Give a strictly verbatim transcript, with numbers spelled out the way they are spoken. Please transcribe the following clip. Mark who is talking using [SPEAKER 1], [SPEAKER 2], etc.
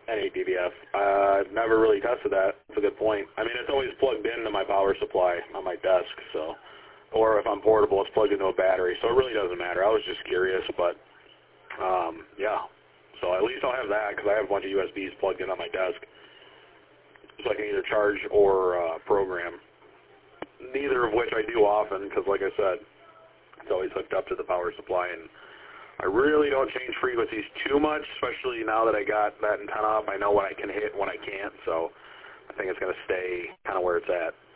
[SPEAKER 1] Any D V F. Uh, I've never really tested that. That's a good point. I mean, it's always plugged into my power supply on my desk, so, or if I'm portable, it's plugged into a battery, so it really doesn't matter. I was just curious, but, um, yeah. So at least I'll have that, because I have a bunch of U S Bs plugged in on my desk, so I can either charge or uh, program. Neither of which I do often, because like I said, it's always hooked up to the power supply, and I really don't change frequencies too much, especially now that I got that antenna up. I know what I can hit and what I can't, so I think it's going to stay kind of where it's at.